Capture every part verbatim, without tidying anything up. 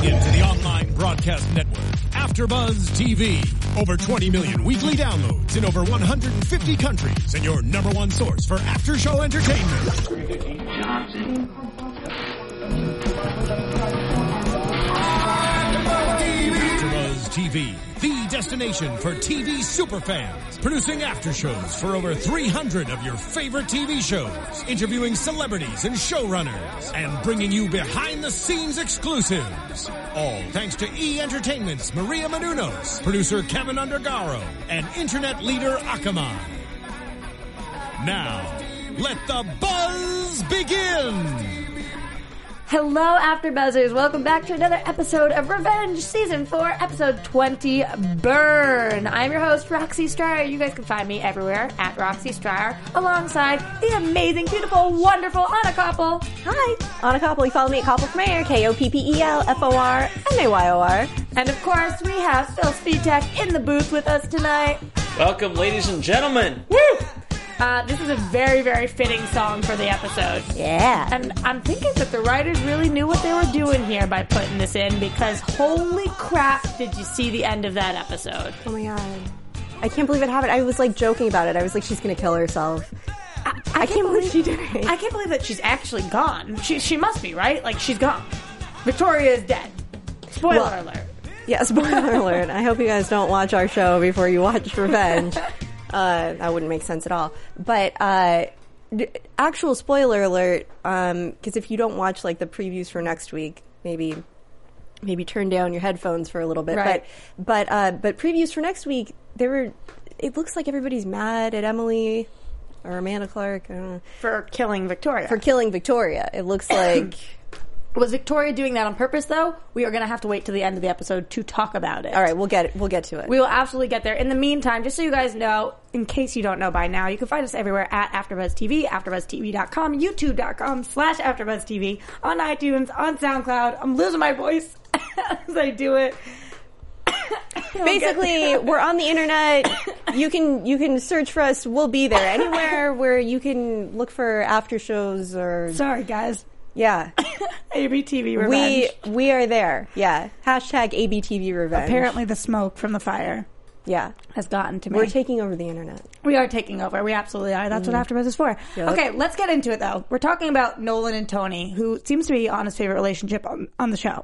into the online broadcast network, AfterBuzz T V. Over twenty million weekly downloads in over one hundred fifty countries, and your number one source for after-show entertainment. AfterBuzz T V, the destination for T V superfans, producing after-shows for over three hundred of your favorite T V shows, interviewing celebrities and showrunners, and bringing you behind-the-scenes exclusives. All thanks to E! Entertainment's Maria Menounos, producer Kevin Undergaro, and internet leader Akamai. Now, let the buzz begin! Hello, AfterBuzzers. Welcome back to another episode of Revenge Season four, Episode twenty, Burn. I'm your host, Roxy Stryer. You guys can find me everywhere at Roxy Stryer, alongside the amazing, beautiful, wonderful Anna Koppel. Hi, Anna Koppel. You follow me at Koppel from Air, K O P P E L F O R M A Y O R. And of course, we have Phil Svitek in the booth with us tonight. Welcome, ladies and gentlemen. Woo! Uh, this is a very, very fitting song for the episode. Yeah. And I'm thinking that the writers really knew what they were doing here by putting this in, because holy crap, did you see the end of that episode? Oh my god. I can't believe it happened. I was like joking about it. I was like, she's gonna kill herself. I, I, I can't, can't believe, believe she did it. I can't believe that she's actually gone. She she must be, right? Like, she's gone. Victoria is dead. Spoiler Well, alert. Yeah, spoiler alert. I hope you guys don't watch our show before you watch Revenge. Uh, that wouldn't make sense at all. But, uh, d- actual spoiler alert, um, cause if you don't watch, like, the previews for next week, maybe, maybe turn down your headphones for a little bit. Right. But, but, uh, but previews for next week, there were, it looks like everybody's mad at Emily, or Amanda Clark, I don't know. For killing Victoria. For killing Victoria. It looks like... Was Victoria doing that on purpose, though? We are going to have to wait till the end of the episode to talk about it. All right, we'll get it. We'll get to it. We will absolutely get there. In the meantime, just so you guys know, in case you don't know by now, you can find us everywhere at AfterBuzz T V, AfterBuzz T V dot com, YouTube dot com slash AfterBuzz T V, on iTunes, on SoundCloud. I'm losing my voice as I do it. Basically, we're on the internet. You can you can search for us. We'll be there. Anywhere where you can look for after shows or... Sorry, guys. Yeah. A B T V Revenge. We we are there. Yeah. Hashtag A B T V Revenge. Apparently the smoke from the fire yeah. has gotten to me. We're taking over the internet. We are taking over. We absolutely are. That's mm. what AfterBuzz is for. Yep. Okay, let's get into it, though. We're talking about Nolan and Tony, who seems to be on his favorite relationship on, on the show.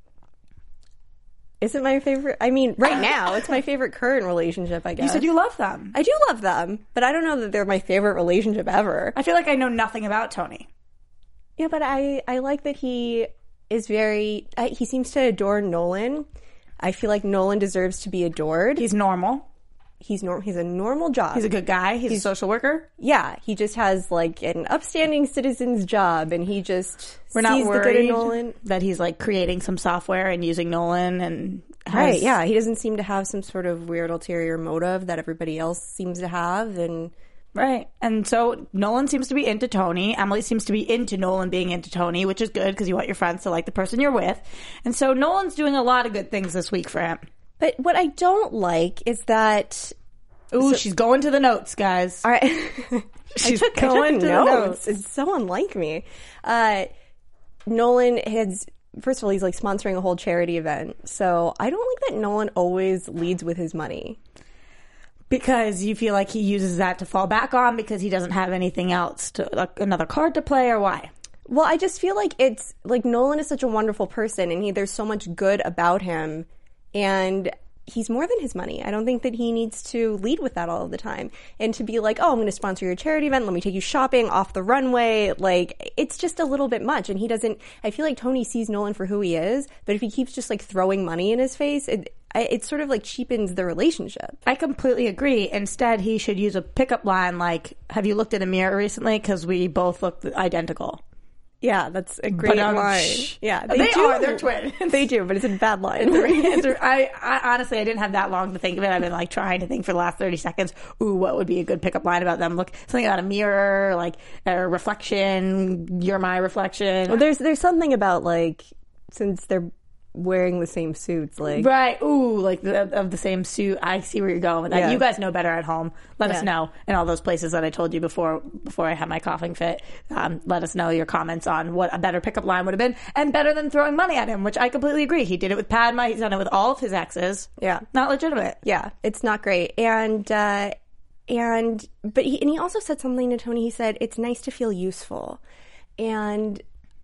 Is it my favorite? I mean, right now, it's my favorite current relationship, I guess. You said you love them. I do love them, but I don't know that they're my favorite relationship ever. I feel like I know nothing about Tony. Yeah, but I, I like that he is very... I, he seems to adore Nolan. I feel like Nolan deserves to be adored. He's normal. He's norm. He's a normal job. He's a good guy. He's, He's a social worker. Yeah, he just has like an upstanding citizen's job, and he just We're sees not worried the good in Nolan. That he's like creating some software and using Nolan and has... Right, yeah. He doesn't seem to have some sort of weird ulterior motive that everybody else seems to have, and... Right. And so Nolan seems to be into Tony. Emily seems to be into Nolan being into Tony, which is good because you want your friends to like the person you're with. And so Nolan's doing a lot of good things this week for him. But what I don't like is that... Ooh, so, she's going to the notes, guys. All right. She's I took, going I took to notes. the notes. It's so unlike me. Uh, Nolan has... First of all, he's like sponsoring a whole charity event. So I don't like that Nolan always leads with his money. Because you feel like he uses that to fall back on because he doesn't have anything else, to like another card to play, or why? Well, I just feel like it's like Nolan is such a wonderful person, and he, there's so much good about him, and he's more than his money. I don't think that he needs to lead with that all of the time, and to be like, oh, I'm going to sponsor your charity event, let me take you shopping off the runway. Like, it's just a little bit much, and he doesn't. I feel like Tony sees Nolan for who he is, but if he keeps just like throwing money in his face, it. It sort of like cheapens the relationship. I completely agree. Instead, he should use a pickup line like, have you looked in a mirror recently? Because we both look identical. Yeah, that's a great but, um, line. Shh. Yeah, they, they do. are. They're twins. They do, but it's a bad line. it's a, I, I honestly, I didn't have that long to think of it. I've been like trying to think for the last thirty seconds. Ooh, what would be a good pickup line about them? Look, something about a mirror, like a reflection. You're my reflection. Well, there's there's something about like since they're wearing the same suits. Like, right. Ooh, like the, of the same suit. I see where you're going with that. Yeah. You guys know better at home. Let Yeah. us know in all those places that I told you before before I had my coughing fit. Um, let us know your comments on what a better pickup line would have been, and better than throwing money at him, which I completely agree. He did it with Padma. He's done it with all of his exes. Yeah. Not legitimate. yeah, it's not great. And, uh, and, but he, and he also said something to Tony. He said, it's nice to feel useful. And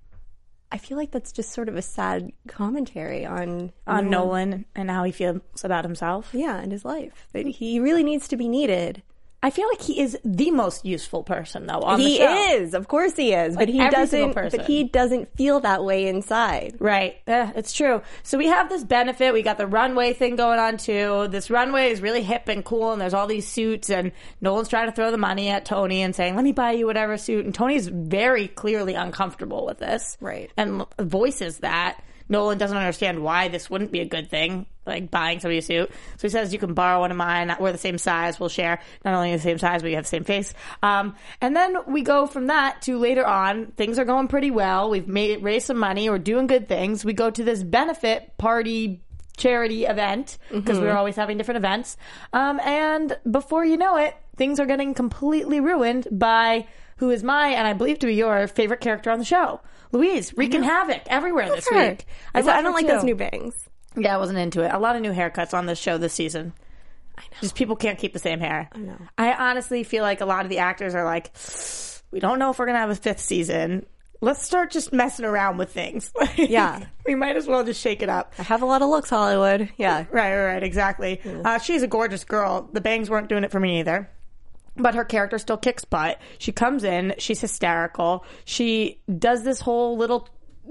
I feel like that's just sort of a sad commentary on, On Nolan and how he feels about himself. yeah, in his life. That he really needs to be needed. I feel like he is the most useful person, though, on He the show. is, of course he is, Like but he every single doesn't. person. But he doesn't feel that way inside. Right. Yeah, it's true. So we have this benefit. We got the runway thing going on, too. This runway is really hip and cool, and there's all these suits, and Nolan's trying to throw the money at Tony and saying, let me buy you whatever suit. And Tony's very clearly uncomfortable with this. Right. And voices that. Nolan doesn't understand why this wouldn't be a good thing, like buying somebody a suit. So he says, you can borrow one of mine. We're the same size. We'll share. Not only the same size, but you have the same face. Um, and then we go from that to later on. Things are going pretty well. We've made raised some money. We're doing good things. We go to this benefit party charity event because Mm-hmm. we were always having different events. Um, and before you know it, things are getting completely ruined by who is my, and I believe to be your, favorite character on the show. Louise, wreaking havoc everywhere this Her. week. I, love I her don't like too. those new bangs. Yeah, I wasn't into it. A lot of new haircuts on this show this season. I know. Just people can't keep the same hair. I know. I honestly feel like a lot of the actors are like, we don't know if we're going to have a fifth season. Let's start just messing around with things. Yeah. We might as well just shake it up. I have a lot of looks, Hollywood. Yeah. Right, right, right, exactly. Uh, she's a gorgeous girl. The bangs weren't doing it for me either. But her character still kicks butt. She comes in, she's hysterical. She does this whole little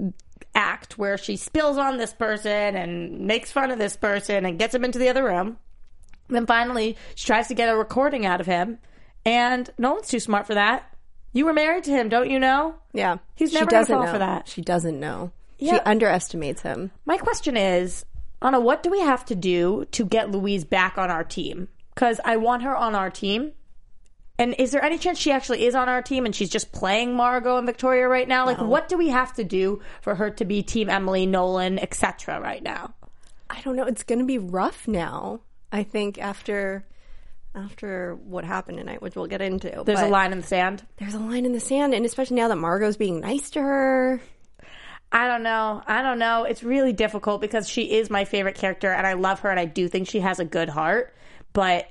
act where she spills on this person and makes fun of this person and gets him into the other room. Then finally, she tries to get a recording out of him. And Nolan's too smart for that. You were married to him, don't you know? Yeah. He's She never going to doesn't fall know. for that. She doesn't know. Yeah. She underestimates him. My question is, Anna, what do we have to do to get Louise back on our team? Because I want her on our team. And is there any chance she actually is on our team and she's just playing Margot and Victoria right now? Like, what do we have to do for her to be Team Emily, Nolan, et cetera right now? I don't know. It's going to be rough now. I think after after what happened tonight, which we'll get into. There's But a line in the sand. There's a line in the sand, and especially now that Margot's being nice to her. I don't know. I don't know. It's really difficult because she is my favorite character and I love her and I do think she has a good heart. But,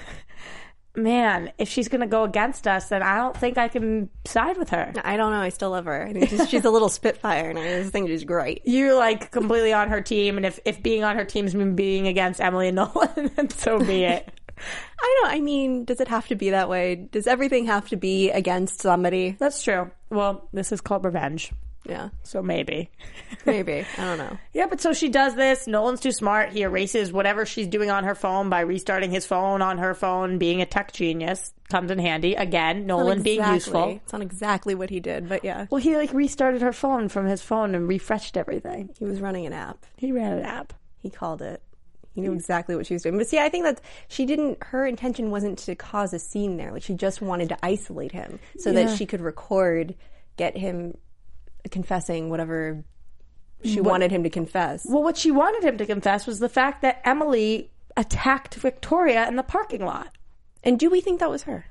man, if she's going to go against us, then I don't think I can side with her. I don't know. I still love her. I think she's, she's a little spitfire, and I just think she's great. You're like completely on her team, and if, if being on her team is being against Emily and Nolan, then so be it. I don't. I mean, does it have to be that way? Does everything have to be against somebody? That's true. Well, this is called revenge, Yeah, so maybe. maybe. I don't know. Yeah, but so she does this. Nolan's too smart. He erases whatever she's doing on her phone by restarting his phone on her phone. Being a tech genius comes in handy. Again, Nolan Not being exactly. useful. It's not exactly what he did, but yeah, Well, he like restarted her phone from his phone and refreshed everything. he was running an app. He ran an app. He called it. He knew exactly what she was doing. But see, I think that she didn't, her intention wasn't to cause a scene there. Like, she just wanted to isolate him so Yeah. that she could record, get him confessing whatever she What- wanted him to confess. Well, what she wanted him to confess was the fact that Emily attacked Victoria in the parking lot. And do we think that was her?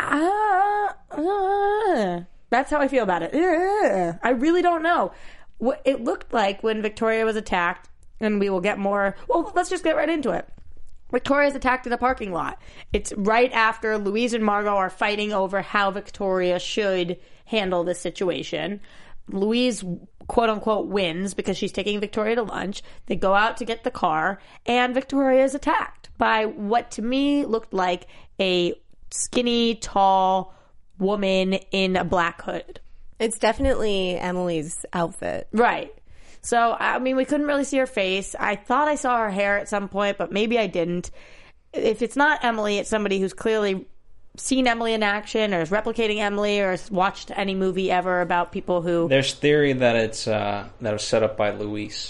Ah, uh, that's how I feel about it. Uh, I really don't know. What it looked like when Victoria was attacked, and we will get more. Well, let's just get right into it. Victoria's attacked in a parking lot. It's right after Louise and Margot are fighting over how Victoria should handle this situation. Louise, quote unquote, wins because she's taking Victoria to lunch. They go out to get the car, and Victoria is attacked by what to me looked like a skinny, tall woman in a black hood. It's definitely Emily's outfit. Right. So, I mean, we couldn't really see her face. I thought I saw her hair at some point, but maybe I didn't. If it's not Emily, it's somebody who's clearly seen Emily in action or is replicating Emily or has watched any movie ever about people who... There's theory that it's uh, that was set up by Louise.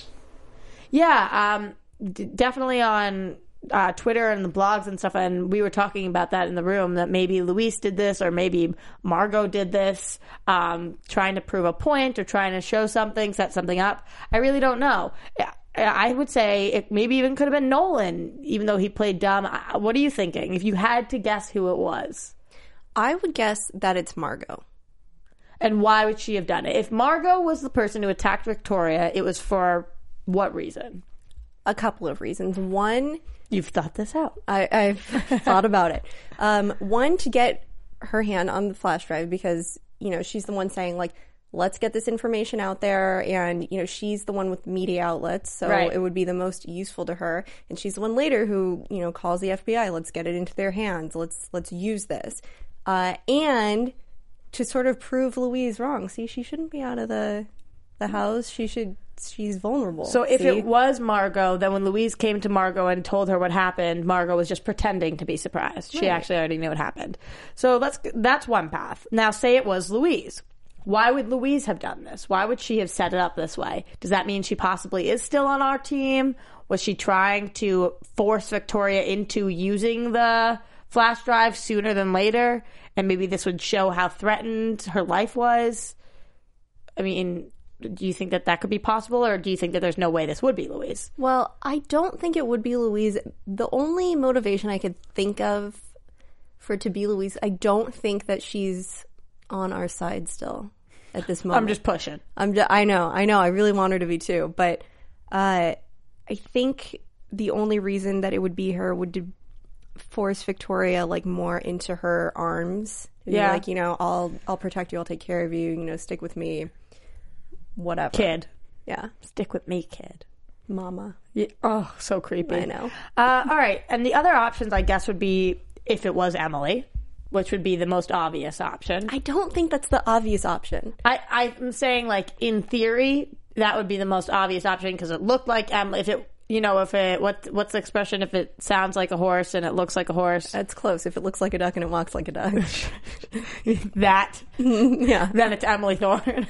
Yeah, um, d- definitely on uh, Twitter and the blogs and stuff, and we were talking about that in the room, that maybe Louise did this or maybe Margot did this, um, trying to prove a point or trying to show something, set something up. I really don't know. I would say it maybe even could have been Nolan, even though he played dumb. What are you thinking? If you had to guess who it was. I would guess that it's Margot. And why would she have done it? If Margot was the person who attacked Victoria, it was for what reason? A couple of reasons. One, you've thought this out. I, I've thought about it. Um, one, to get her hand on the flash drive because, you know, she's the one saying, like, let's get this information out there. And, you know, she's the one with media outlets, so right. it would be the most useful to her. And she's the one later who, you know, calls the F B I. Let's get it into their hands. Let's let's use this. Uh, and to sort of prove Louise wrong. See, she shouldn't be out of the the house. She should. She's vulnerable. So if see? it was Margot, then when Louise came to Margot and told her what happened, Margot was just pretending to be surprised. She right. actually already knew what happened. So let's. That's one path. Now, say it was Louise. Why would Louise have done this? Why would she have set it up this way? Does that mean she possibly is still on our team? Was she trying to force Victoria into using the flash drive sooner than later? And maybe this would show how threatened her life was? I mean, do you think that that could be possible, or do you think that there's no way this would be Louise? Well, I don't think it would be Louise. The only motivation I could think of for it to be Louise, I don't think that she's on our side still at this moment. I'm just pushing. I'm just, I know, I know. I really want her to be too, but uh, I think the only reason that it would be her would to force Victoria like more into her arms. Yeah, like, you know, I'll I'll protect you. I'll take care of you. You know, stick with me. Whatever, kid. Yeah, stick with me, kid. Mama. Yeah. Oh, so creepy. I know. Uh, all right, and the other options, I guess, would be if it was Emily, which would be the most obvious option. I don't think that's the obvious option. I, I'm saying, like, in theory, that would be the most obvious option because it looked like Emily. If it, you know, if it, what, what's the expression? If it sounds like a horse and it looks like a horse. That's close. If it looks like a duck and it walks like a duck. that. Yeah. Then it's Emily Thorne.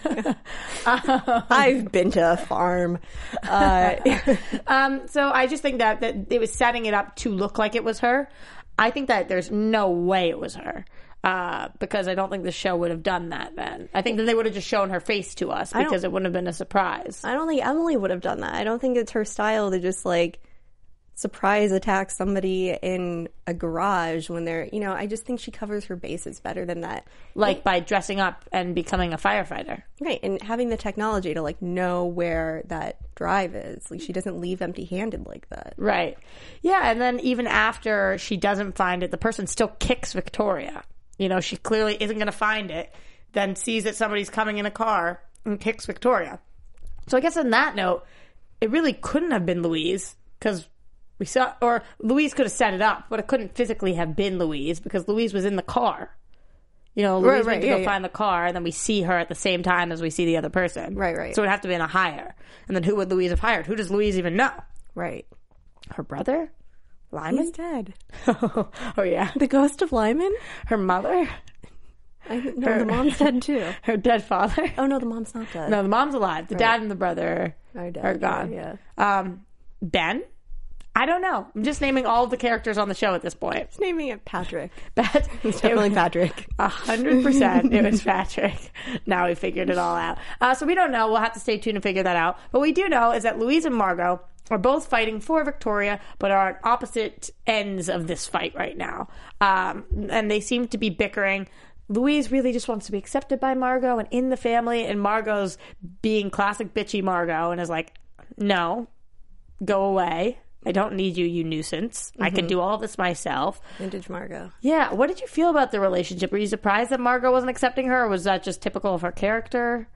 um, I've been to a farm. Uh, um, so I just think that, that it was setting it up to look like it was her. I think that there's no way it was her uh, because I don't think the show would have done that then. I think that they would have just shown her face to us because it wouldn't have been a surprise. I don't think Emily would have done that. I don't think it's her style to just, like, surprise attack somebody in a garage when they're, you know, I just think she covers her bases better than that. Like by dressing up and becoming a firefighter. Right, and having the technology to, like, know where that drive is. Like, she doesn't leave empty-handed like that. Right. Yeah, and then even after she doesn't find it, the person still kicks Victoria. You know, she clearly isn't going to find it, then sees that somebody's coming in a car and kicks Victoria. So I guess on that note, it really couldn't have been Louise because we saw, or Louise could have set it up, but it couldn't physically have been Louise because Louise was in the car. You know, Louise right, went right, to yeah, go yeah. find the car, and then we see her at the same time as we see the other person. Right, right. So it would have to be in a hire. And then who would Louise have hired? Who does Louise even know? Right. Her brother? Lyman? He's dead. oh, yeah. The ghost of Lyman? Her mother? I, no, her, the mom's dead too. Her dead father? Oh, no, the mom's not dead. No, the mom's alive. The right. dad and the brother are, dead, are gone. Yeah. Um, Ben? I don't know. I'm just naming all of the characters on the show at this point. Just naming it Patrick. But it's definitely Patrick. A hundred percent it was Patrick. Now we figured it all out. Uh, so we don't know. We'll have to stay tuned and figure that out. What we do know is that Louise and Margot are both fighting for Victoria, but are on opposite ends of this fight right now. Um, and they seem to be bickering. Louise really just wants to be accepted by Margot and in the family, and Margot's being classic bitchy Margot and is like, no, go away. I don't need you, you nuisance. Mm-hmm. I can do all this myself. Vintage Margot. Yeah. What did you feel about the relationship? Were you surprised that Margot wasn't accepting her, or was that just typical of her character?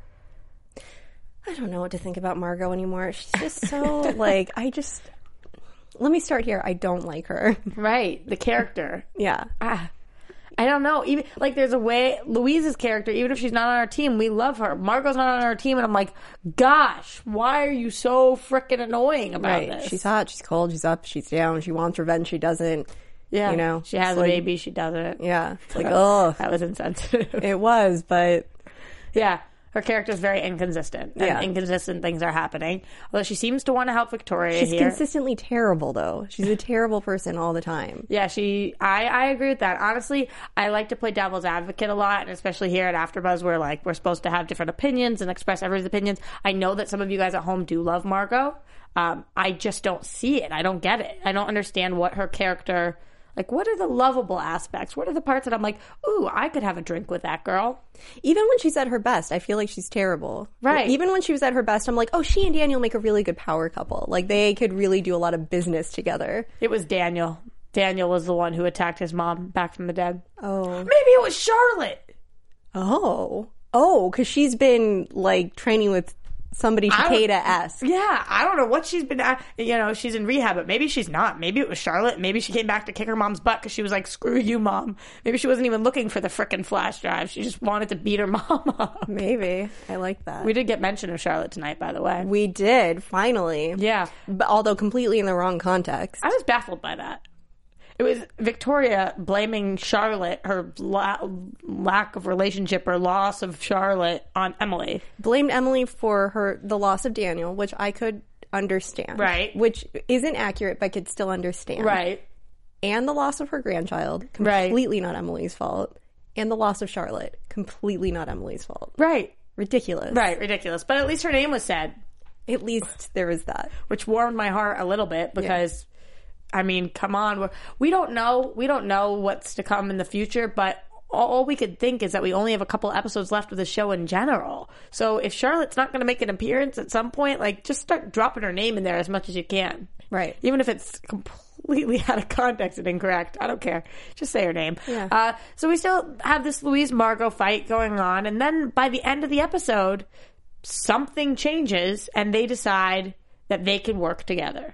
I don't know what to think about Margot anymore. She's just so, like, I just... Let me start here. I don't like her. Right. The character. Yeah. Ah. I don't know. Even like, there's a way Louise's character, even if she's not on our team, we love her. Margot's not on our team, and I'm like, gosh, why are you so freaking annoying about right. this? She's hot, she's cold, she's up, she's down. She wants revenge, she doesn't. Yeah, you know, she has a like, baby, she doesn't. Yeah, it's like, oh, that was insensitive. It was, but yeah. Her character is very inconsistent, and Yeah. inconsistent things are happening. Although she seems to want to help Victoria She's here. consistently terrible, though. She's a terrible person all the time. Yeah, she. I, I agree with that. Honestly, I like to play devil's advocate a lot, and especially here at AfterBuzz, where like we're supposed to have different opinions and express everyone's opinions. I know that some of you guys at home do love Margot. Um, I just don't see it. I don't get it. I don't understand what her character. Like, what are the lovable aspects? What are the parts that I'm like, ooh, I could have a drink with that girl? Even when she's at her best, I feel like she's terrible. Right. Even when she was at her best, I'm like, oh, she and Daniel make a really good power couple. Like, they could really do a lot of business together. It was Daniel. Daniel was the one who attacked his mom back from the dead. Oh. Maybe it was Charlotte. Oh. Oh, because she's been, like, training with somebody Takeda-esque. Yeah, I don't know what she's been at. You know, she's in rehab, but maybe she's not. Maybe it was Charlotte. Maybe she came back to kick her mom's butt because she was like, screw you, mom. Maybe she wasn't even looking for the frickin' flash drive. She just wanted to beat her mom up. Maybe. I like that. We did get mention of Charlotte tonight, by the way. We did, finally. Yeah. But although completely in the wrong context. I was baffled by that. It was Victoria blaming Charlotte, her la- lack of relationship or loss of Charlotte on Emily. Blamed Emily for her the loss of Daniel, which I could understand. Right. Which isn't accurate, but I could still understand. Right. And the loss of her grandchild, completely not Emily's fault. And the loss of Charlotte, completely not Emily's fault. Right. Ridiculous. Right, ridiculous. But at least her name was said. At least there was that. Which warmed my heart a little bit because... Yeah. I mean, come on. We're, we don't know. We don't know what's to come in the future, but all, all we could think is that we only have a couple episodes left of the show in general. So if Charlotte's not going to make an appearance at some point, like, just start dropping her name in there as much as you can. Right. Even if it's completely out of context and incorrect. I don't care. Just say her name. Yeah. Uh, so we still have this Louise-Margot fight going on, and then by the end of the episode, something changes, and they decide that they can work together.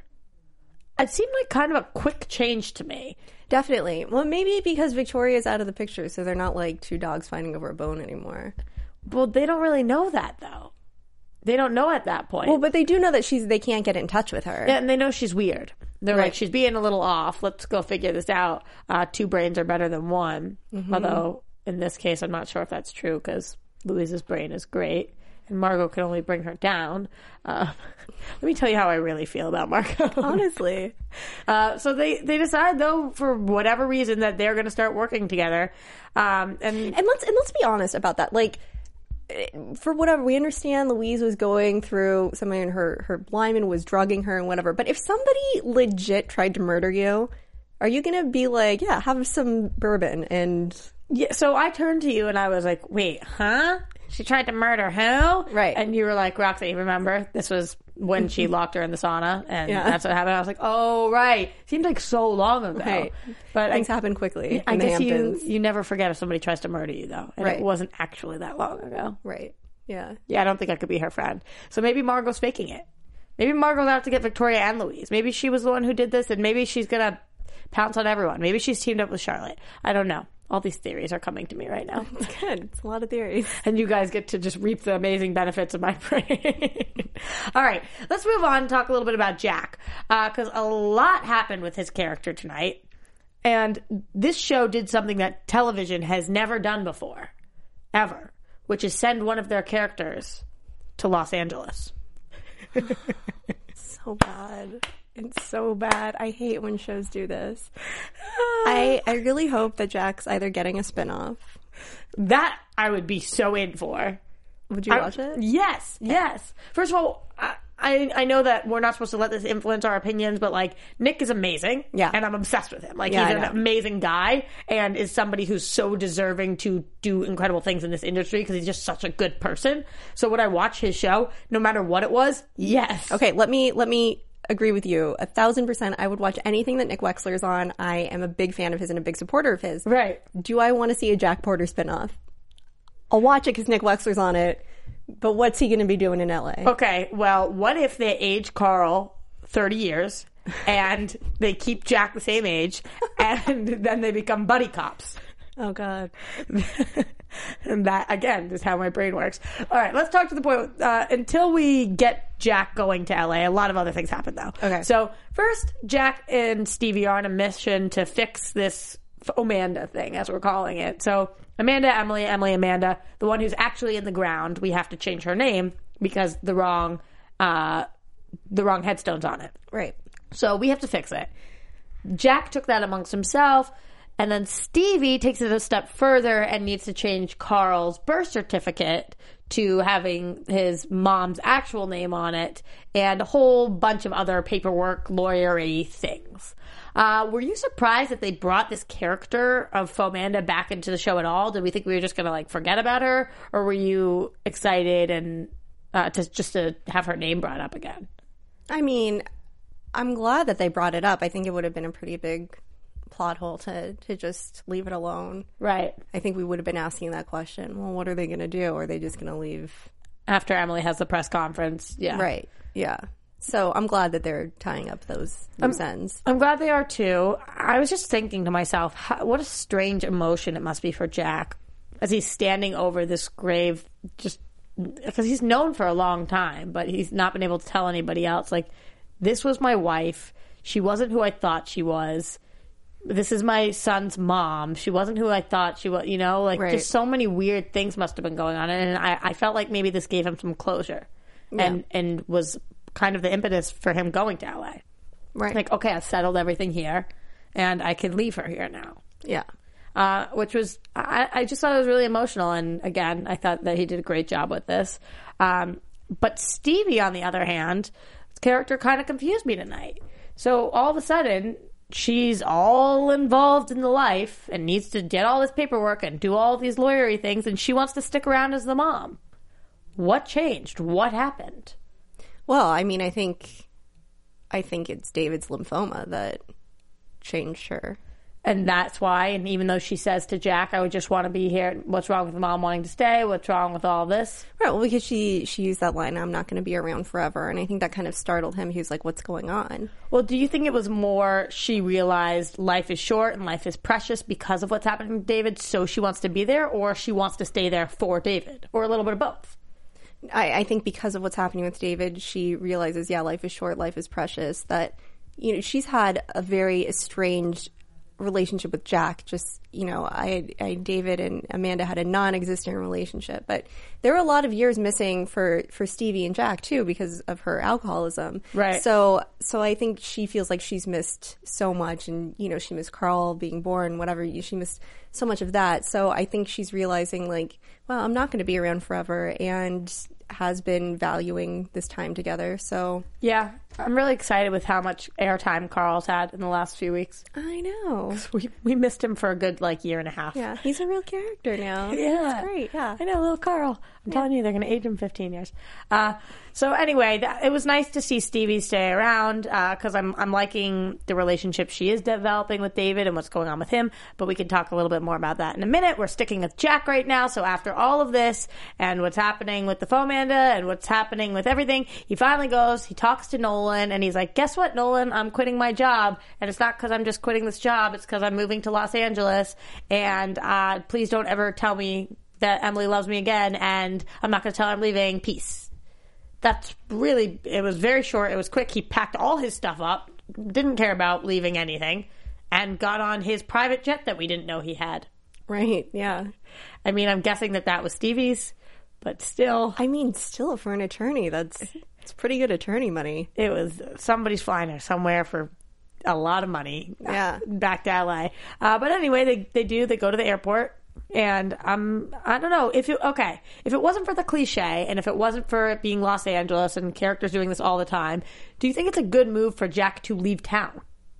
It seemed like kind of a quick change to me. Definitely. Well, maybe because Victoria's out of the picture, so they're not like two dogs fighting over a bone anymore. Well, they don't really know that, though. They don't know at that point. Well, but they do know that she's. They can't get in touch with her. Yeah, and they know she's weird. They're Right. like, she's being a little off. Let's go figure this out. Uh, two brains are better than one. Mm-hmm. Although, in this case, I'm not sure if that's true, because Louise's brain is great. And Margot can only bring her down. Uh, let me tell you how I really feel about Margot. Honestly. Uh, so they, they decide, though, for whatever reason, that they're going to start working together. Um, and And let's and let's be honest about that. Like, for whatever, we understand Louise was going through something and her, her lineman was drugging her and whatever. But if somebody legit tried to murder you, are you going to be like, yeah, have some bourbon and... Yeah, so I turned to you and I was like, wait, huh? She tried to murder who? Right. And you were like, Roxy, remember? This was when she locked her in the sauna, and Yeah. that's what happened. I was like, oh, right. Seemed like so long ago. Right. But Things I, happen quickly I in the guess you, Hamptons. you never forget if somebody tries to murder you, though. And Right. it wasn't actually that long ago. Right. Yeah. Yeah, I don't think I could be her friend. So maybe Margot's faking it. Maybe Margot's out to get Victoria and Louise. Maybe she was the one who did this, and maybe she's going to pounce on everyone. Maybe she's teamed up with Charlotte. I don't know. All these theories are coming to me right now. It's good. It's a lot of theories. And you guys get to just reap the amazing benefits of my brain. All right, let's move on and talk a little bit about Jack. Because uh, a lot happened with his character tonight. And this show did something that television has never done before. Ever. Which is send one of their characters to Los Angeles. So bad. It's so bad. I hate when shows do this. I I really hope that Jack's either getting a spinoff. That I would be so in for. Would you I- watch it? Yes, yes. First of all, I, I I know that we're not supposed to let this influence our opinions, but like Nick is amazing, Yeah. and I'm obsessed with him. Like Yeah, he's I an know. amazing guy, and is somebody who's so deserving to do incredible things in this industry because he's just such a good person. So would I watch his show, no matter what it was? Yes. Okay, let me let me agree with you. A thousand percent. I would watch anything that Nick Wexler's on. I am a big fan of his and a big supporter of his. Right. Do I want to see a Jack Porter spinoff? I'll watch it because Nick Wexler's on it. But what's he going to be doing in L A? Okay. Well, what if they age Carl thirty years and they keep Jack the same age, and then they become buddy cops? Oh, God. And that, again, is how my brain works. All right, let's talk to the point. Uh, until we get Jack going to L A, a lot of other things happen, though. Okay. So, first, Jack and Stevie are on a mission to fix this Amanda thing, as we're calling it. So Amanda, Emily, Emily, Amanda, the one who's actually in the ground, we have to change her name because the wrong, uh, the wrong headstone's on it. Right. So we have to fix it. Jack took that amongst himself, and then Stevie takes it a step further and needs to change Carl's birth certificate to having his mom's actual name on it, and a whole bunch of other paperwork, lawyery things. Uh, were you surprised that they brought this character of Fomanda back into the show at all? Did we think we were just going to like forget about her, or were you excited and uh, to just to have her name brought up again? I mean, I'm glad that they brought it up. I think it would have been a pretty big plot hole to, to just leave it alone. Right. I think we would have been asking that question. Well, what are they going to do? Are they just going to leave? After Emily has the press conference. Yeah. Right. Yeah. So I'm glad that they're tying up those loose ends. I'm glad they are too. I was just thinking to myself, how, what a strange emotion it must be for Jack as he's standing over this grave, just because he's known for a long time, but he's not been able to tell anybody else. Like, this was my wife. She wasn't who I thought she was. This is my son's mom. She wasn't who I thought she was. You know, like right. just so many weird things must have been going on, and I, I felt like maybe this gave him some closure, yeah. and and was kind of the impetus for him going to L A. Right. Like, okay, I've settled everything here, and I can leave her here now. Yeah. Uh, which was, I, I just thought it was really emotional, and again, I thought that he did a great job with this. Um, but Stevie, on the other hand, his character kind of confused me tonight. So all of a sudden, she's all involved in the life and needs to get all this paperwork and do all these lawyery things, and she wants to stick around as the mom. What changed? What happened? Well, I mean, I think, I think it's David's lymphoma that changed her. And that's why, and even though she says to Jack, I would just want to be here, what's wrong with mom wanting to stay? What's wrong with all this? Right, well, because she, she used that line, I'm not going to be around forever. And I think that kind of startled him. He was like, what's going on? Well, do you think it was more she realized life is short and life is precious because of what's happening to David, so she wants to be there, or she wants to stay there for David? Or a little bit of both? I, I think because of what's happening with David, she realizes, yeah, life is short, life is precious. That, you know, she's had a very estranged relationship with Jack. Just, you know, I, I David and Amanda had a non-existent relationship, but there were a lot of years missing for for Stevie and Jack too because of her alcoholism. Right. So so I think she feels like she's missed so much, and you know, she missed Carl being born, whatever. She missed so much of that. So I think she's realizing, like, well, I'm not going to be around forever, and has been valuing this time together. So yeah, I'm really excited with how much airtime Carl's had in the last few weeks. I know. We we missed him for a good like year and a half. Yeah, he's a real character now. Yeah, that's great. Yeah, I know, little Carl. I'm yeah. telling you, they're going to age him fifteen years. Uh, so anyway, that, it was nice to see Stevie stay around because uh, I'm I'm liking the relationship she is developing with David and what's going on with him. But we can talk a little bit more about that in a minute. We're sticking with Jack right now. So after all of this and what's happening with the Fomanda and what's happening with everything, he finally goes. He talks to Nolan and he's like, "Guess what, Nolan? I'm quitting my job, and it's not because I'm just quitting this job. It's because I'm moving to Los Angeles. And uh, please don't ever tell me that Emily loves me again, and I'm not going to tell her I'm leaving. Peace." That's really, it was very short. It was quick. He packed all his stuff up, didn't care about leaving anything, and got on his private jet that we didn't know he had. Right, yeah. I mean, I'm guessing that that was Stevie's, but still. I mean, still for an attorney, that's it's pretty good attorney money. It was, somebody's flying her somewhere for a lot of money. Yeah. Back to L A. Uh, but anyway, they, they do, they go to the airport. And um, I don't know if it, okay, if it wasn't for the cliche and if it wasn't for it being Los Angeles and characters doing this all the time, do you think it's a good move for Jack to leave town?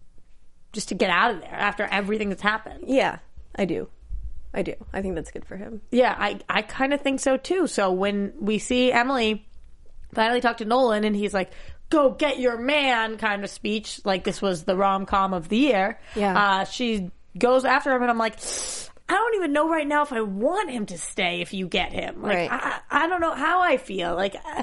Just to get out of there after everything that's happened? Yeah, I do. I do. I think that's good for him. Yeah, I, I kind of think so too. So when we see Emily finally talk to Nolan and he's like, "Go get your man," kind of speech, like this was the rom-com of the year. Yeah. Uh, she goes after him and I'm like, I don't even know right now if I want him to stay if you get him. Like, right. I, I don't know how I feel. Like, uh,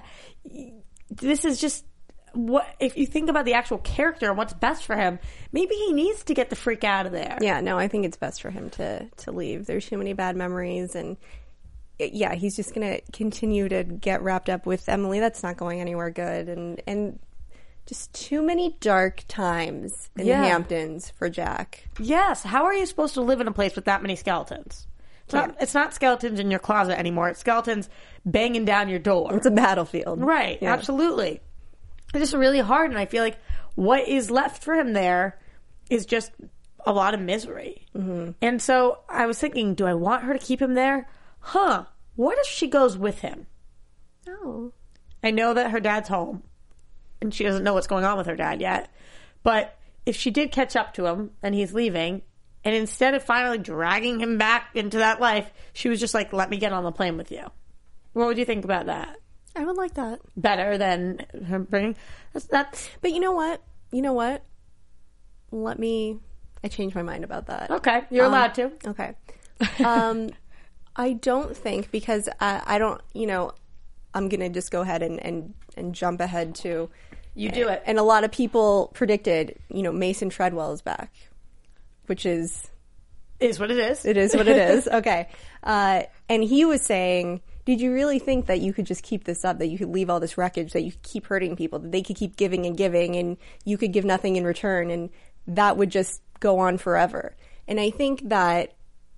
this is just what, if you think about the actual character and what's best for him, maybe he needs to get the freak out of there. Yeah, no, I think it's best for him to, to leave. There's too many bad memories, and it, yeah, he's just going to continue to get wrapped up with Emily. That's not going anywhere good. And, and just too many dark times in Yeah. the Hamptons for Jack. Yes. How are you supposed to live in a place with that many skeletons? It's not, it's not skeletons in your closet anymore. It's skeletons banging down your door. It's a battlefield. Right. Yeah. Absolutely. It's just really hard. And I feel like what is left for him there is just a lot of misery. Mm-hmm. And so I was thinking, do I want her to keep him there? Huh. What if she goes with him? Oh. I know that her dad's home and she doesn't know what's going on with her dad yet. But if she did catch up to him and he's leaving, and instead of finally dragging him back into that life, she was just like, let me get on the plane with you. What would you think about that? I would like that. Better than her bringing... That's, that's But you know what? You know what? Let me... I changed my mind about that. okay. You're Um, allowed to. Okay. Um, I don't think, because I, I don't, you know, I'm going to just go ahead and, and, and jump ahead to... You do it. And a lot of people predicted, you know, Mason Treadwell is back, which is... Is what it is. It is what it is. Okay. Uh, and he was saying, did you really think that you could just keep this up, that you could leave all this wreckage, that you could keep hurting people, that they could keep giving and giving, and you could give nothing in return, and that would just go on forever? And I think that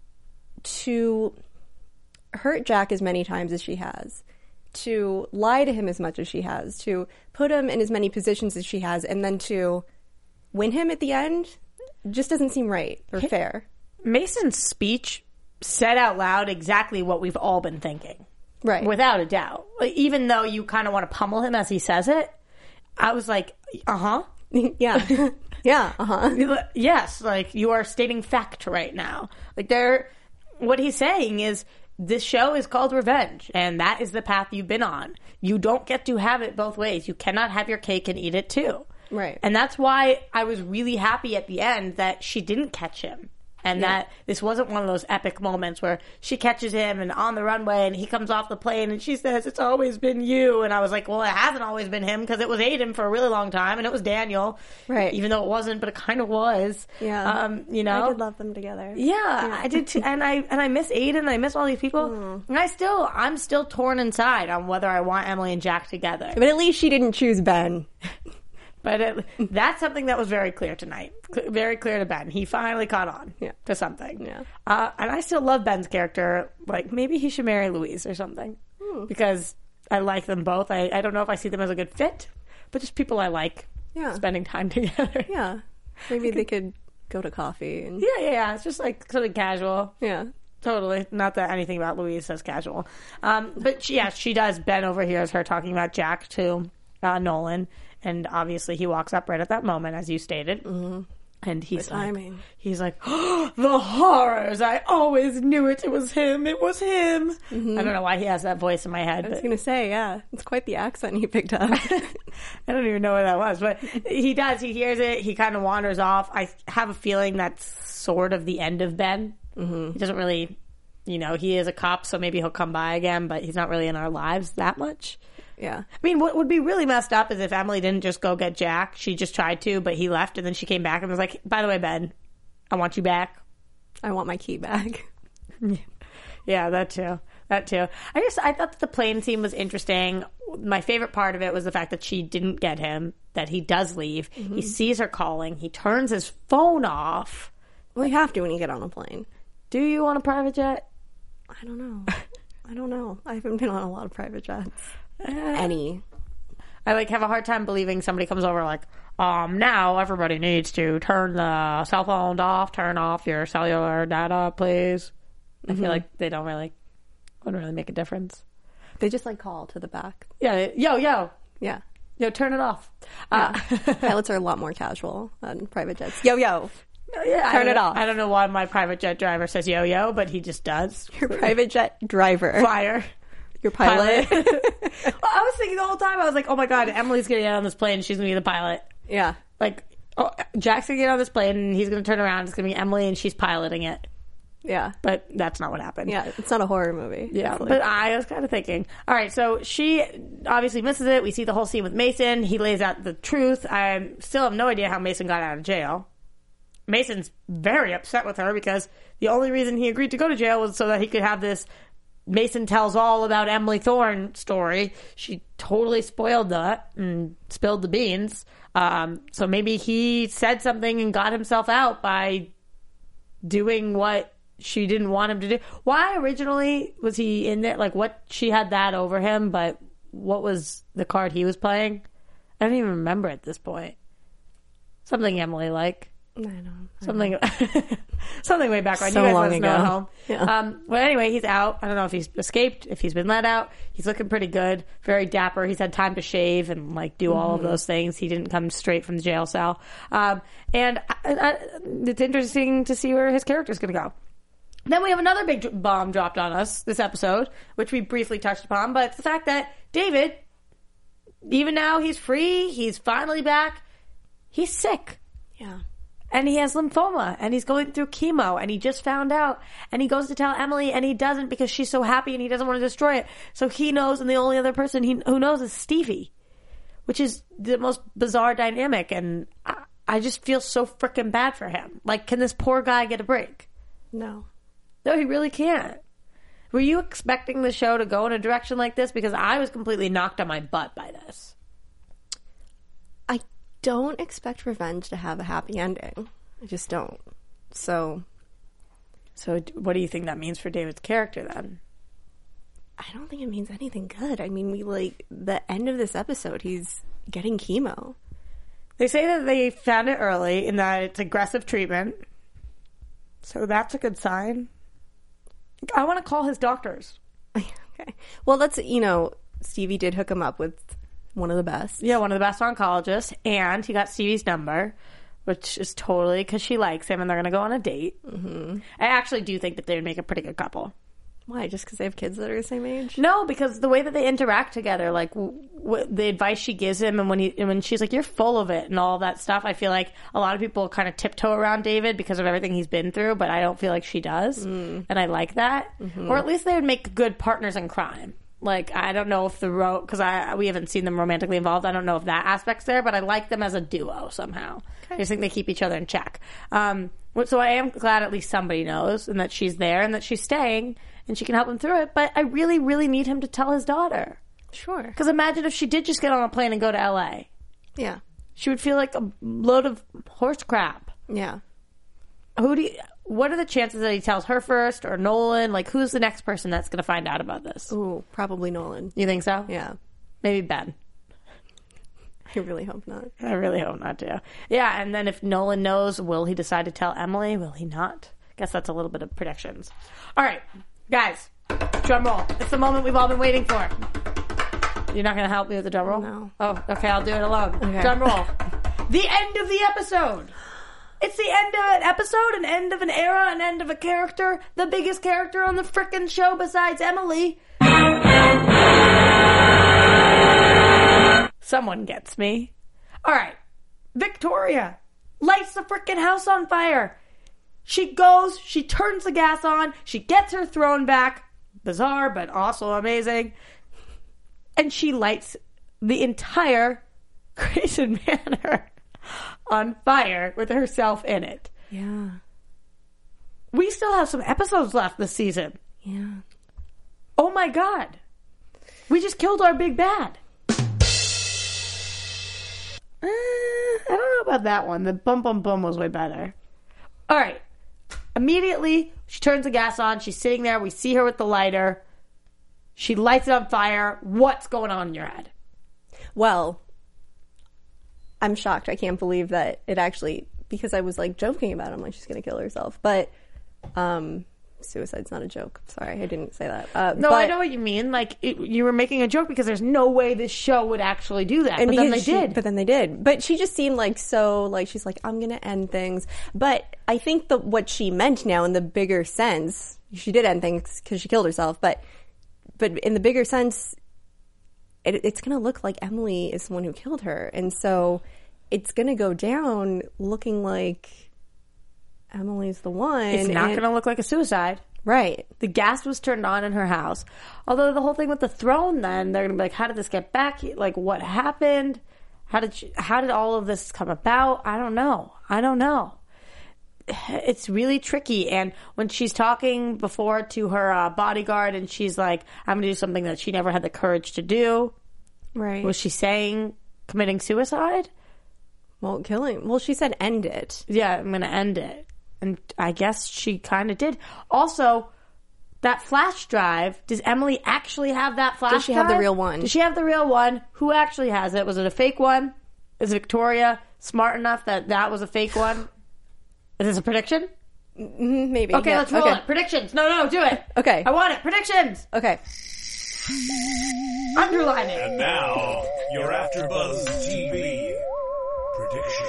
to hurt Jack as many times as she has, to lie to him as much as she has, to put him in as many positions as she has, and then to win him at the end, just doesn't seem right or fair. Mason's speech said out loud exactly what we've all been thinking. Right. Without a doubt. Like, even though you kind of want to pummel him as he says it, I was like, uh-huh. Yeah. Yeah. Uh-huh. Yes, like, you are stating fact right now. Like, they're... What he's saying is, this show is called Revenge, and that is the path you've been on. You don't get to have it both ways. You cannot have your cake and eat it too. Right. And that's why I was really happy at the end that she didn't catch him. And Yeah. that this wasn't one of those epic moments where she catches him and on the runway and he comes off the plane and she says, it's always been you. And I was like, well, it hasn't always been him, because it was Aiden for a really long time and it was Daniel. Right. Even though it wasn't, but it kind of was. Yeah. Um, you know? I did love them together. Yeah, I did too. And I and I miss Aiden. I miss all these people. Mm. And I still, I'm still torn inside on whether I want Emily and Jack together. But at least she didn't choose Ben. But it, that's something that was very clear tonight. Cl- Very clear to Ben. He finally caught on Yeah. to something. Yeah. Uh, and I still love Ben's character. Like, maybe he should marry Louise or something. Hmm. Because I like them both. I, I don't know if I see them as a good fit, but just people I like Yeah. spending time together. Yeah. Maybe they could go to coffee and Yeah, yeah, yeah. It's just like something casual. yeah. Totally. Not that anything about Louise says casual. Um, but she, yeah, she does. Ben overhears her talking about Jack to uh, Nolan. And obviously he walks up right at that moment, as you stated. Mm-hmm. And he's The like, timing. he's like, oh, the horrors. I always knew it. It was him. It was him. Mm-hmm. I don't know why he has that voice in my head. I was But going to say, yeah, it's quite the accent he picked up. I don't even know what that was, but he does. He hears it. He kind of wanders off. I have a feeling that's sort of the end of Ben. Mm-hmm. He doesn't really, you know, he is a cop, so maybe he'll come by again, but he's not really in our lives that much. Yeah. I mean, what would be really messed up is if Emily didn't just go get Jack. She just tried to, but he left, and then she came back and was like, by the way, Ben, I want you back. I want my key back. Yeah, that too. That too. I just, I thought that the plane scene was interesting. My favorite part of it was the fact that she didn't get him, that he does leave. Mm-hmm. He sees her calling. He turns his phone off. Well, you have to when you get on a plane. Do you want a private jet? I don't know. I don't know. I haven't been on a lot of private jets. Any. I like have a hard time believing somebody comes over like, um, now everybody needs to turn the cell phones off, turn off your cellular data, please. I Mm-hmm. feel like they don't really, wouldn't really make a difference. They just like call to the back. Yeah, yo, yo, Yeah. yo, turn it off. Uh, Pilots are a lot more casual than private jets. Yo, yo. yeah, Turn I it don't- off. I don't know why my private jet driver says yo, yo, but he just does. Your private jet driver. Flyer. Your pilot. Pilot. Well, I was thinking the whole time, I was like, oh my God, Emily's going to get on this plane. She's going to be the pilot. Yeah. Like, oh, Jack's going to get on this plane and he's going to turn around. It's going to be Emily and she's piloting it. Yeah. But that's not what happened. Yeah. It's not a horror movie. Yeah, but I was kind of thinking. All right, so she obviously misses it. We see the whole scene with Mason. He lays out the truth. I still have no idea how Mason got out of jail. Mason's very upset with her because the only reason he agreed to go to jail was so that he could have this Mason tells all about Emily Thorne's story, she totally spoiled that and spilled the beans. Um, so maybe he said something and got himself out by doing what she didn't want him to do. Why originally was he in there? Like, what, she had that over him, but what was the card he was playing? I don't even remember at this point. Something Emily like. I know. I Something, know. something way back when. So you guys long let us know ago. at home. Yeah. Um, well, anyway, he's out. I don't know if he's escaped, if he's been let out. He's looking pretty good, very dapper. He's had time to shave and like do all Mm-hmm. of those things. He didn't come straight from the jail cell. Um, and I, I, it's interesting to see where his character's going to go. Then we have another big dr- bomb dropped on us this episode, which we briefly touched upon, but it's the fact that David, even now he's free, he's finally back, he's sick. Yeah. And he has lymphoma, and he's going through chemo, and he just found out, and he goes to tell Emily, and he doesn't because she's so happy, and he doesn't want to destroy it. So he knows, and the only other person he, who knows is Stevie, which is the most bizarre dynamic, and I, I just feel so freaking bad for him. Like, can this poor guy get a break? No. No, he really can't. Were you expecting the show to go in a direction like this? Because I was completely knocked on my butt by this. I don't expect Revenge to have a happy ending. I just don't. So, So what do you think that means for David's character then? I don't think it means anything good. I mean, we like the end of this episode, he's getting chemo. They say that they found it early and that it's aggressive treatment. So that's a good sign. I want to call his doctors. Okay. Well, that's, you know, Stevie did hook him up with one of the best. Yeah, one of the best oncologists. And he got Stevie's number, which is totally because she likes him and they're going to go on a date. Mm-hmm. I actually do think that they would make a pretty good couple. Why? Just because they have kids that are the same age? No, because the way that they interact together, like w- w- the advice she gives him, and when he and when she's like, "You're full of it," and all that stuff. I feel like a lot of people kind of tiptoe around David because of everything he's been through, but I don't feel like she does, mm. and I like that. Mm-hmm. Or at least they would make good partners in crime. Like, I don't know if the ro because I we haven't seen them romantically involved. I don't know if that aspect's there, but I like them as a duo somehow. Okay. I just think they keep each other in check. Um, so I am glad at least somebody knows and that she's there and that she's staying. And she can help him through it. But I really, really need him to tell his daughter. Sure. Because imagine if she did just get on a plane and go to L A. Yeah. She would feel like a load of horse crap. Yeah. Who do you, what are the chances that he tells her first or Nolan? Like, who's the next person that's going to find out about this? Ooh, probably Nolan. You think so? Yeah. Maybe Ben. I really hope not. I really hope not to. Yeah, and then if Nolan knows, will he decide to tell Emily? Will he not? Guess that's a little bit of predictions. All right. Guys, drum roll. It's the moment we've all been waiting for. You're not going to help me with the drum roll? No. Oh, okay, I'll do it alone. Okay. Drum roll. The end of the episode. It's the end of an episode, an end of an era, an end of a character. The biggest character on the frickin' show besides Emily. Someone gets me. All right. Victoria lights the frickin' house on fire. She goes, she turns the gas on, she gets her throne back. Bizarre, but also amazing. And she lights the entire Grayson Manor on fire with herself in it. Yeah. We still have some episodes left this season. Yeah. Oh my god. We just killed our big bad. Uh, I don't know about that one. The bum bum bum was way better. All right. Immediately, she turns the gas on. She's sitting there. We see her with the lighter. She lights it on fire. What's going on in your head? Well, I'm shocked. I can't believe that it actually, because I was like joking about it. I'm like, she's going to kill herself. But um, suicide's not a joke. Sorry, I didn't say that. Uh, No, but, I know what you mean. Like, it, you were making a joke because there's no way this show would actually do that. And but then they because she- did. But then they did. But she just seemed like so, like, she's like, I'm going to end things. But I think that what she meant now in the bigger sense, she did end things because she killed herself. But, but in the bigger sense, it, it's going to look like Emily is the one who killed her. And so it's going to go down looking like Emily's the one. It's not and- going to look like a suicide. Right. The gas was turned on in her house. Although the whole thing with the throne, then they're gonna be like, how did this get back? Like, what happened? How did she, how did all of this come about? I don't know. I don't know. it's really tricky. And when she's talking before to her uh, bodyguard and she's like, I'm going to do something that she never had the courage to do. Right. Was she saying committing suicide? Well, killing. Well, she said end it. Yeah, I'm going to end it. And I guess she kind of did. Also, that flash drive, does Emily actually have that flash drive? Does she have the real one? Does she have the real one? Who actually has it? Was it a fake one? Is Victoria smart enough that that was a fake one? Is this a prediction? Mm, maybe. Okay, yeah. let's roll okay. it. Predictions. No, no, do it. Okay. I want it. Predictions. Okay. Underline it. And now, your AfterBuzz T V predictions.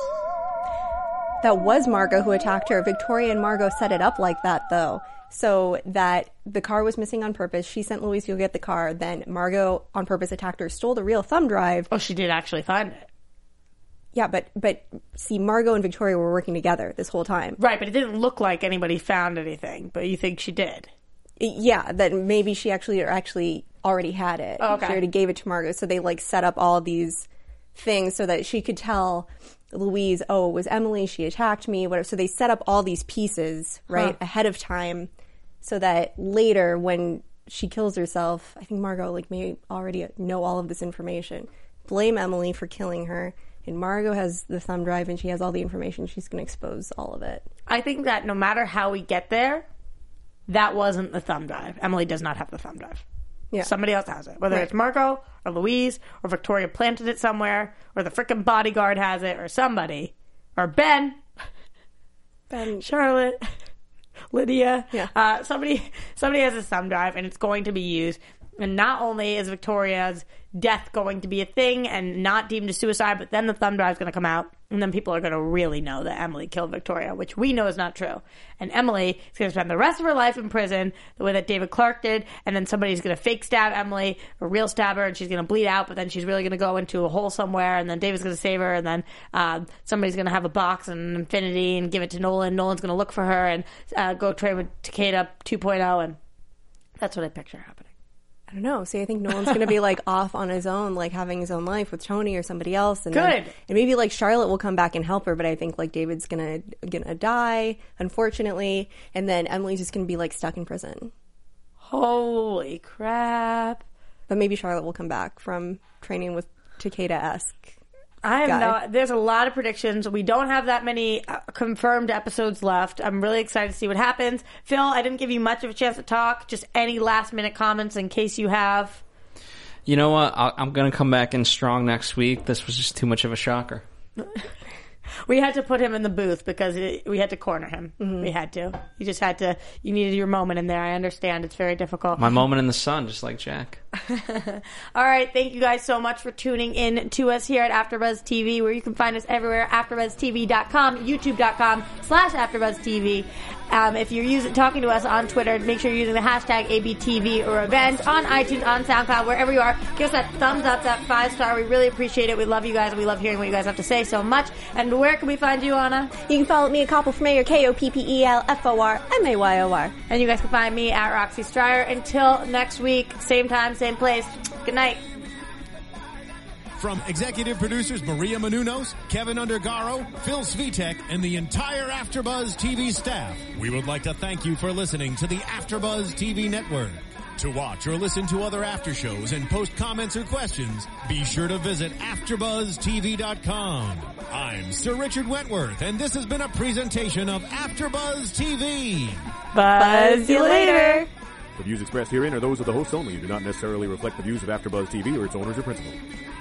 That was Margot who attacked her. Victoria and Margot set it up like that, though, so that the car was missing on purpose. She sent Louise to go get the car. Then Margot, on purpose, attacked her, stole the real thumb drive. Oh, she did actually find it. Yeah, but but see, Margot and Victoria were working together this whole time. Right, but it didn't look like anybody found anything. But you think she did? Yeah, that maybe she actually or actually already had it. Oh, okay. She already gave it to Margot, so they like set up all these things so that she could tell Louise, oh, it was Emily, she attacked me, whatever. So they set up all these pieces, right, huh. ahead of time, so that later when she kills herself, I think Margot like may already know all of this information. Blame Emily for killing her. And Margot has the thumb drive and she has all the information. She's going to expose all of it. I think that no matter how we get there, that wasn't the thumb drive. Emily does not have the thumb drive. Yeah. Somebody else has it. Whether right. it's Margot or Louise or Victoria planted it somewhere or the frickin' bodyguard has it or somebody. Or Ben. Ben. Charlotte. Lydia. Yeah. Uh, somebody, somebody has a thumb drive and it's going to be used. And not only is Victoria's death going to be a thing and not deemed a suicide, but then the thumb drive is going to come out, and then people are going to really know that Emily killed Victoria, which we know is not true. And Emily is going to spend the rest of her life in prison the way that David Clark did, and then somebody's going to fake stab Emily, or real stab her, and she's going to bleed out, but then she's really going to go into a hole somewhere, and then David's going to save her, and then um, somebody's going to have a box and an infinity and give it to Nolan. Nolan's going to look for her and uh, go train with Takeda two point oh, and that's what I picture happening. I don't know. See, I think Nolan's going to be like off on his own, like having his own life with Tony or somebody else. And Good. Then, and maybe like Charlotte will come back and help her, but I think like David's going to gonna die, unfortunately. And then Emily's just going to be like stuck in prison. Holy crap. But maybe Charlotte will come back from training with Takeda-esque. I have guy. no. There's a lot of predictions. We don't have that many uh, confirmed episodes left. I'm really excited to see what happens. Phil, I didn't give you much of a chance to talk. Just any last minute comments in case you have. You know what? I'll, I'm going to come back in strong next week. This was just too much of a shocker. We had to put him in the booth because it, we had to corner him. Mm-hmm. We had to. You just had to. You needed your moment in there. I understand. It's very difficult. My moment in the sun, just like Jack. All right. Thank you guys so much for tuning in to us here at AfterBuzz T V, where you can find us everywhere. AfterBuzz T V dot com, YouTube dot com slash AfterBuzz T V. Um, if you're using talking to us on Twitter, make sure you're using the hashtag A B T V or Revenge on iTunes, on SoundCloud, wherever you are. Give us that thumbs up, that five star. We really appreciate it. We love you guys, and we love hearing what you guys have to say so much. And where can we find you, Anna? You can follow me at Koppel for Mayor, K O P P E L F O R M A Y O R. And you guys can find me at Roxy Stryer. Until next week, same time, same place. Good night. From executive producers Maria Menounos, Kevin Undergaro, Phil Svitek, and the entire AfterBuzz T V staff, we would like to thank you for listening to the AfterBuzz T V network. To watch or listen to other after shows and post comments or questions, be sure to visit After Buzz T V dot com. I'm Sir Richard Wentworth, and this has been a presentation of AfterBuzz T V. Buzz you later. The views expressed herein are those of the hosts only and do not necessarily reflect the views of AfterBuzz T V or its owners or principals.